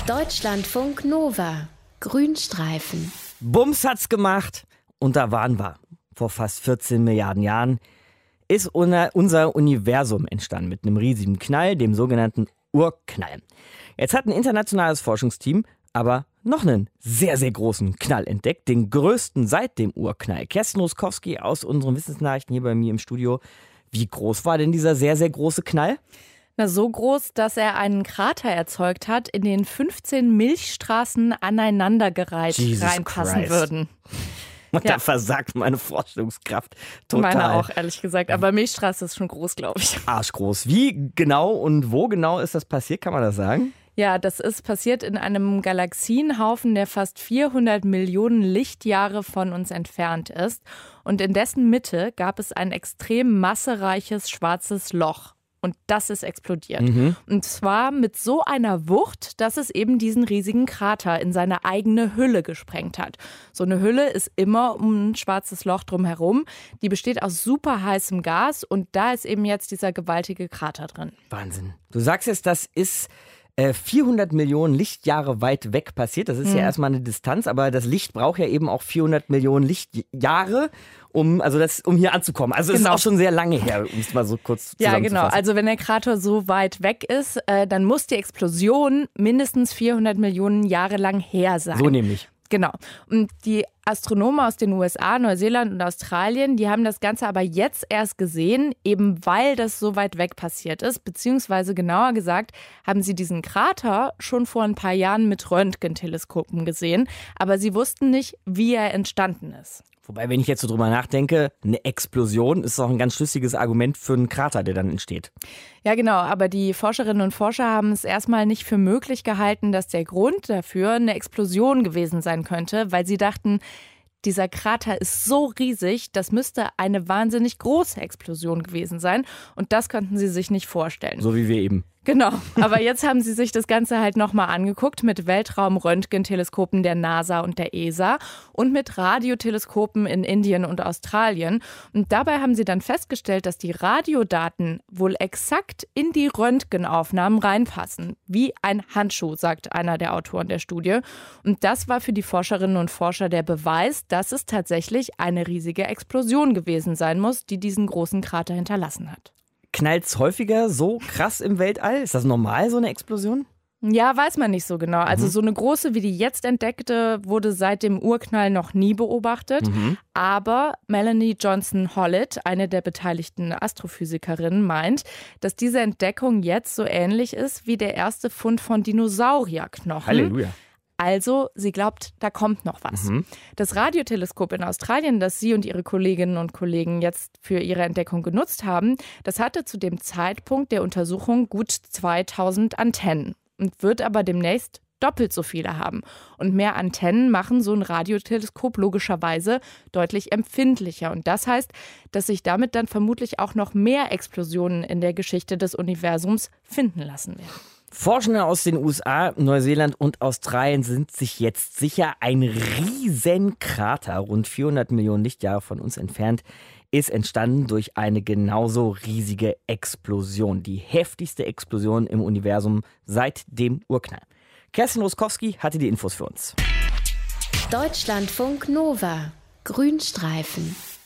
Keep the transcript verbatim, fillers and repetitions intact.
Deutschlandfunk Nova. Grünstreifen. Bums hat's gemacht. Und da waren wir. Vor fast vierzehn Milliarden Jahren ist unser Universum entstanden mit einem riesigen Knall, dem sogenannten Urknall. Jetzt hat ein internationales Forschungsteam aber noch einen sehr, sehr großen Knall entdeckt. Den größten seit dem Urknall. Kerstin Ruskowski aus unseren Wissensnachrichten hier bei mir im Studio. Wie groß war denn dieser sehr, sehr große Knall? Na, so groß, dass er einen Krater erzeugt hat, in den fünfzehn Milchstraßen aneinandergereiht Jesus reinpassen Christ. würden. Und Ja. da versagt meine Vorstellungskraft total. Meine auch, ehrlich gesagt. Aber Milchstraße ist schon groß, glaube ich. Arschgroß. Wie genau und wo genau ist das passiert, kann man das sagen? Ja, das ist passiert in einem Galaxienhaufen, der fast vierhundert Millionen Lichtjahre von uns entfernt ist. Und in dessen Mitte gab es ein extrem massereiches schwarzes Loch. Und das ist explodiert. Mhm. Und zwar mit so einer Wucht, dass es eben diesen riesigen Krater in seine eigene Hülle gesprengt hat. So eine Hülle ist immer um ein schwarzes Loch drumherum. Die besteht aus super heißem Gas und da ist eben jetzt dieser gewaltige Krater drin. Wahnsinn. Du sagst jetzt, das ist äh, vierhundert Millionen Lichtjahre weit weg passiert. Das ist ja erstmal eine Distanz, aber das Licht braucht ja eben auch vierhundert Millionen Lichtjahre, um, also das, um hier anzukommen. Also es Genau. ist auch schon sehr lange her, um es mal so kurz Ja, zusammenzufassen. genau. Also wenn der Krater so weit weg ist, äh, dann muss die Explosion mindestens vierhundert Millionen Jahre lang her sein. So nämlich. Genau. Und die Astronomen aus den U S A, Neuseeland und Australien, die haben das Ganze aber jetzt erst gesehen, eben weil das so weit weg passiert ist. Beziehungsweise genauer gesagt, haben sie diesen Krater schon vor ein paar Jahren mit Röntgenteleskopen gesehen. Aber sie wussten nicht, wie er entstanden ist. Wobei, wenn ich jetzt so drüber nachdenke, eine Explosion ist auch ein ganz schlüssiges Argument für einen Krater, der dann entsteht. Ja, genau. Aber die Forscherinnen und Forscher haben es erstmal nicht für möglich gehalten, dass der Grund dafür eine Explosion gewesen sein könnte, weil sie dachten, dieser Krater ist so riesig, das müsste eine wahnsinnig große Explosion gewesen sein. Und das konnten sie sich nicht vorstellen. So wie wir eben. Genau, aber jetzt haben sie sich das Ganze halt nochmal angeguckt mit Weltraum-Röntgenteleskopen der NASA und der E S A und mit Radioteleskopen in Indien und Australien. Und dabei haben sie dann festgestellt, dass die Radiodaten wohl exakt in die Röntgenaufnahmen reinpassen. Wie ein Handschuh, sagt einer der Autoren der Studie. Und das war für die Forscherinnen und Forscher der Beweis, dass es tatsächlich eine riesige Explosion gewesen sein muss, die diesen großen Krater hinterlassen hat. Knallt's häufiger so krass im Weltall? Ist das normal, so eine Explosion? Ja, weiß man nicht so genau. Also so eine große wie die jetzt entdeckte wurde seit dem Urknall noch nie beobachtet. Mhm. Aber Melanie Johnson-Hollett, eine der beteiligten Astrophysikerinnen, meint, dass diese Entdeckung jetzt so ähnlich ist wie der erste Fund von Dinosaurierknochen. Halleluja. Also, sie glaubt, da kommt noch was. Mhm. Das Radioteleskop in Australien, das sie und ihre Kolleginnen und Kollegen jetzt für ihre Entdeckung genutzt haben, das hatte zu dem Zeitpunkt der Untersuchung gut zweitausend Antennen und wird aber demnächst doppelt so viele haben. Und mehr Antennen machen so ein Radioteleskop logischerweise deutlich empfindlicher. Und das heißt, dass sich damit dann vermutlich auch noch mehr Explosionen in der Geschichte des Universums finden lassen werden. Forschende aus den U S A, Neuseeland und Australien sind sich jetzt sicher, ein riesen Krater, rund vierhundert Millionen Lichtjahre von uns entfernt, ist entstanden durch eine genauso riesige Explosion. Die heftigste Explosion im Universum seit dem Urknall. Kerstin Ruskowski hatte die Infos für uns. Deutschlandfunk Nova. Grünstreifen.